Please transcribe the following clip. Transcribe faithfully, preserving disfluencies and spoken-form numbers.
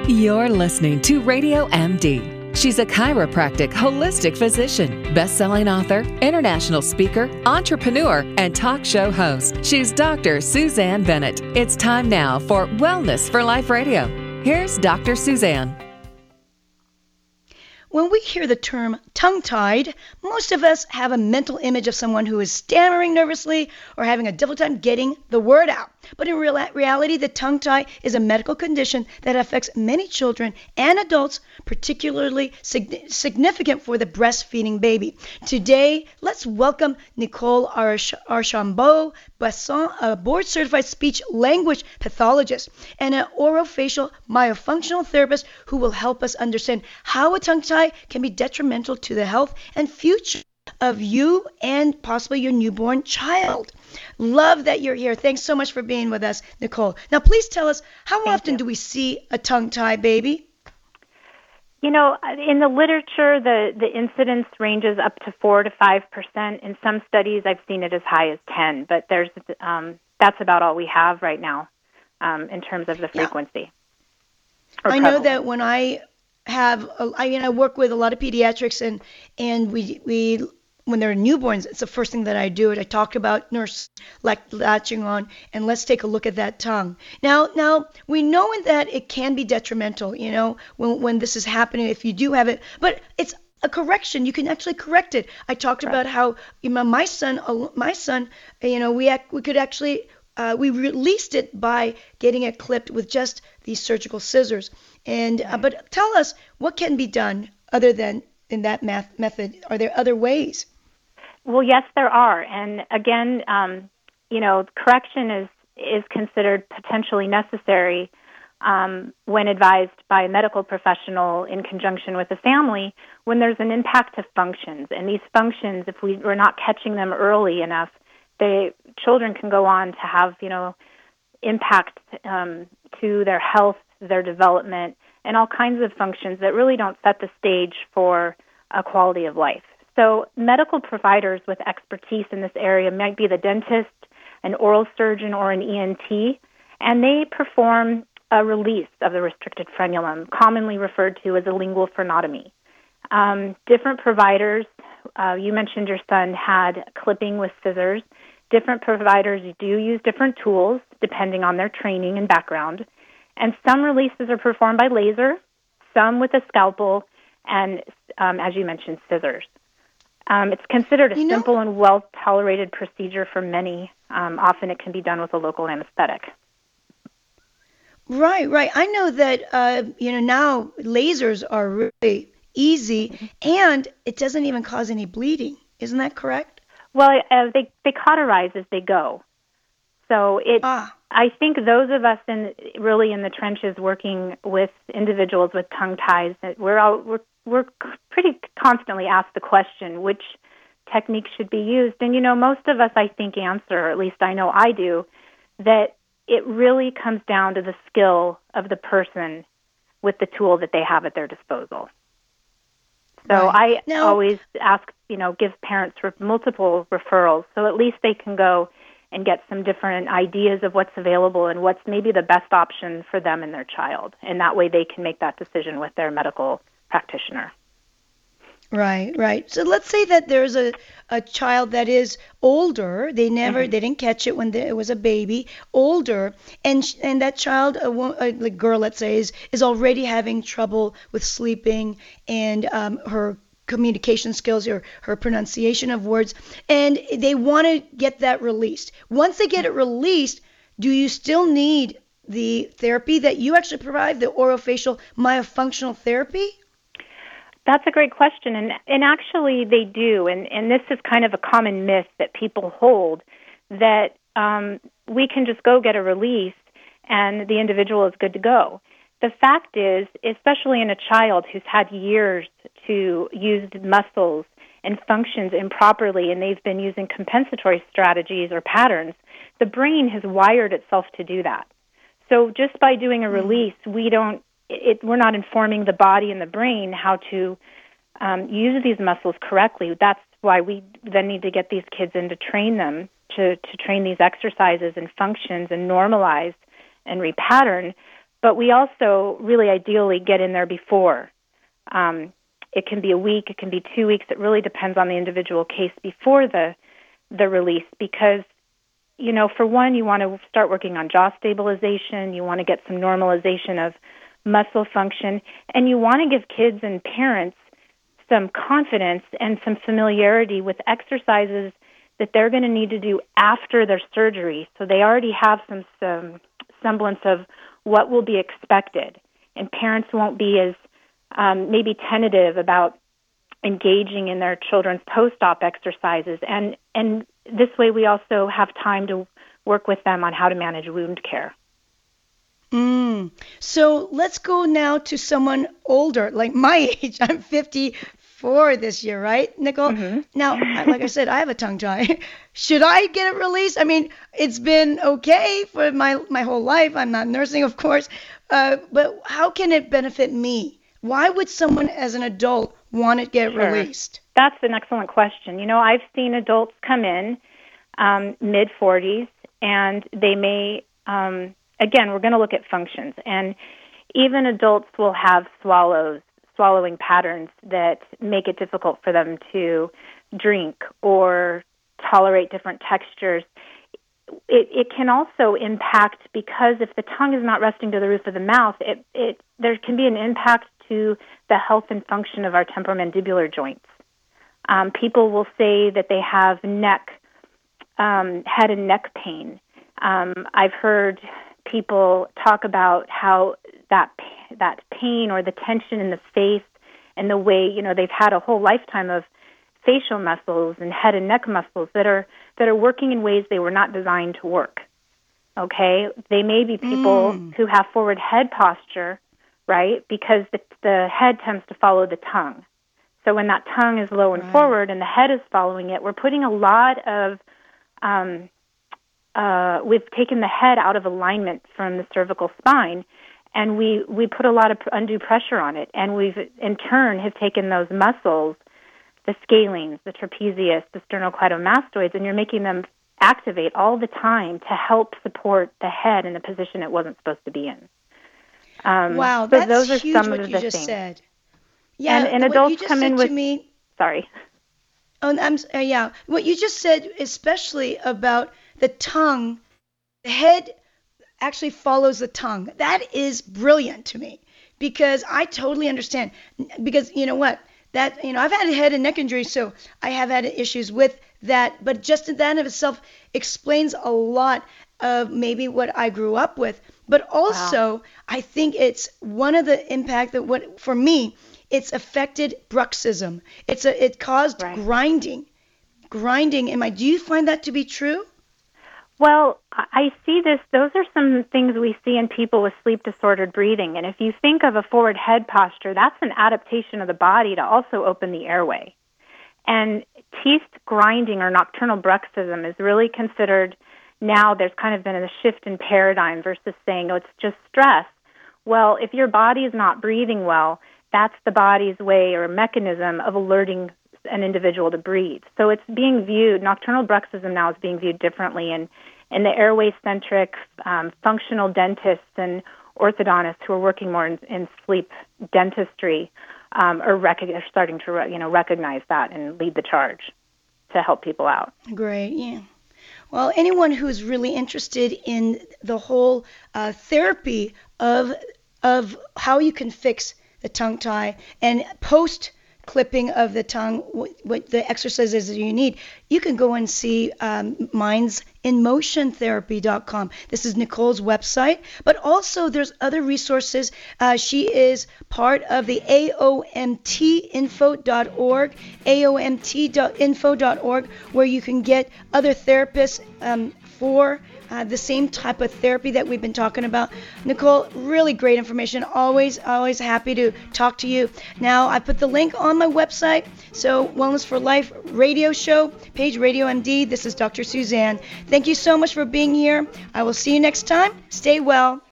You're listening to Radio M D. She's a chiropractic holistic physician, best-selling author, international speaker, entrepreneur, and talk show host. She's Doctor Suzanne Bennett. It's time now for Wellness for Life Radio. Here's Doctor Suzanne. When we hear the term tongue-tied, most of us have a mental image of someone who is stammering nervously or having a difficult time getting the word out. But in real, reality, the tongue tie is a medical condition that affects many children and adults, particularly sig- significant for the breastfeeding baby. Today, let's welcome Nicole Arch- Archambault-Besson, a board-certified speech-language pathologist and an orofacial myofunctional therapist who will help us understand how a tongue tie can be detrimental to the health and future of you and possibly your newborn child. Love that you're here. Thanks so much for being with us, Nicole. Now, please tell us, how Thank often you. do we see a tongue-tied baby? You know, in the literature, the, the incidence ranges up to four to five percent. In some studies, I've seen it as high as ten, but there's um, that's about all we have right now um, in terms of the frequency. Yeah. I know that when I have, a, I mean, I work with a lot of pediatrics, and and we we. when they're newborns, it's the first thing that I do. It I talk about nurse like latching on, and let's take a look at that tongue. Now, now we know that it can be detrimental, you know, when when this is happening, if you do have it, but it's a correction. You can actually correct it. I talked Right. about how, you know, my son, my son, you know, we act, we could actually. Uh, we released it by getting it clipped with just these surgical scissors. And uh, but tell us, what can be done other than in that math method? Are there other ways? Well, yes, there are. And again, um, you know, correction is, is considered potentially necessary um, when advised by a medical professional in conjunction with the family when there's an impact to functions. And these functions, if we, we're not catching them early enough, they children can go on to have, you know, impact um, to their health, their development, and all kinds of functions that really don't set the stage for a quality of life. So medical providers with expertise in this area might be the dentist, an oral surgeon, or an E N T, and they perform a release of the restricted frenulum, commonly referred to as a lingual frenotomy. Um, different providers, uh, you mentioned your son had clipping with scissors. Different providers do use different tools depending on their training and background, and some releases are performed by laser, some with a scalpel, and, um, as you mentioned, scissors. Um, it's considered a You know, simple and well-tolerated procedure for many. Um, often it can be done with a local anesthetic. Right, right. I know that, uh, you know, now lasers are really easy, and it doesn't even cause any bleeding. Isn't that correct? Well, uh, they, they cauterize as they go. So it, Ah. I think those of us in really in the trenches working with individuals with tongue ties, that we're all, we're we're pretty constantly asked the question, which technique should be used? And, you know, most of us, I think, answer, or at least I know I do, that it really comes down to the skill of the person with the tool that they have at their disposal. So Right. I Now- always ask, you know, give parents re- multiple referrals so at least they can go and get some different ideas of what's available and what's maybe the best option for them and their child. And that way they can make that decision with their medical practitioner. Right, right. So let's say that there's a, a child that is older. They never, Mhm. they didn't catch it when they, it was a baby, older, and sh- and that child, a, wo- a like girl, let's say, is is already having trouble with sleeping and um, her communication skills, or her pronunciation of words, and they want to get that released. Once they get it released, do you still need the therapy that you actually provide, the orofacial myofunctional therapy? That's a great question, and and actually they do, and, and this is kind of a common myth that people hold, that um, we can just go get a release and the individual is good to go. The fact is, especially in a child who's had years to use muscles and functions improperly, and they've been using compensatory strategies or patterns, the brain has wired itself to do that. So just by doing a release, we don't It, we're not informing the body and the brain how to um, use these muscles correctly. That's why we then need to get these kids in to train them, to, to train these exercises and functions and normalize and repattern. but we also really ideally get in there before. Um, it can be a week, it can be two weeks. It really depends on the individual case before the the release, because, you know, for one, you want to start working on jaw stabilization. You want to get some normalization of muscle function, and you want to give kids and parents some confidence and some familiarity with exercises that they're going to need to do after their surgery, so they already have some, some semblance of what will be expected, and parents won't be as um, maybe tentative about engaging in their children's post-op exercises. And, and this way we also have time to work with them on how to manage wound care. Mm. So let's go now to someone older, like my age. I'm fifty-four this year, right, Nicole? Mm-hmm. Now, I- like I said, I have a tongue tie. Should I get it released? I mean, it's been okay for my, my whole life. I'm not nursing, of course. Uh, but how can it benefit me? Why would someone as an adult want to get Sure. released? That's an excellent question. You know, I've seen adults come in um, mid forties, and they may, um, again, we're going to look at functions, and even adults will have swallows, swallowing patterns that make it difficult for them to drink or tolerate different textures. It, it can also impact, because if the tongue is not resting to the roof of the mouth, it, it there can be an impact to the health and function of our temporomandibular joints. Um, people will say that they have neck, um, head and neck pain. Um, I've heard people talk about how that that pain or the tension in the face and the way, you know, they've had a whole lifetime of facial muscles and head and neck muscles that are that are working in ways they were not designed to work. Okay? They may be people Mm. who have forward head posture, right? Because the, the head tends to follow the tongue. So when that tongue is low and Right. forward and the head is following it, we're putting a lot of, um, uh, we've taken the head out of alignment from the cervical spine, and we, we put a lot of undue pressure on it. And we've, in turn, have taken those muscles, the scalenes, the trapezius, the sternocleidomastoids, and you're making them activate all the time to help support the head in a position it wasn't supposed to be in. Um, Wow, so that's those are huge some what of you the just things. said. Yeah, And- and what adults you just come said in to with- me. Sorry. Oh, I'm s- uh, yeah. What you just said, especially about the tongue, the head actually follows the tongue. That is brilliant to me, because I totally understand. Because you know what? That, you know, I've had a head and neck injury, so I have had issues with that. But just that in of itself explains a lot of maybe what I grew up with. But also, I think it's one of the impact that what for me, it's affected bruxism. It's a it caused Right. grinding, grinding in my. Do you find that to be true? Well, I I see this. Those are some things we see in people with sleep-disordered breathing. And if you think of a forward head posture, that's an adaptation of the body to also open the airway. And teeth grinding or nocturnal bruxism is really considered now. There's kind of been a shift in paradigm versus saying, oh, it's just stress. Well, if your body is not breathing well, that's the body's way or mechanism of alerting an individual to breathe. So it's being viewed, nocturnal bruxism now is being viewed differently, and, and the airway-centric um, functional dentists and orthodontists who are working more in, in sleep dentistry um, are, rec- are starting to re- you know recognize that and lead the charge to help people out. Great, yeah. Well, anyone who's really interested in the whole uh, therapy of of how you can fix the tongue tie and post clipping of the tongue, what, what the exercises that you need, you can go and see um, minds in motion therapy dot com. This is Nicole's website, but also there's other resources. Uh, she is part of the A O M T info dot org, A O M T info dot org, where you can get other therapists um, for uh, the same type of therapy that we've been talking about. Nicole, really great information. Always, always happy to talk to you. Now, I put the link on my website. So, Wellness for Life radio show, Page Radio M D. This is Doctor Suzanne. Thank you so much for being here. I will see you next time. Stay well.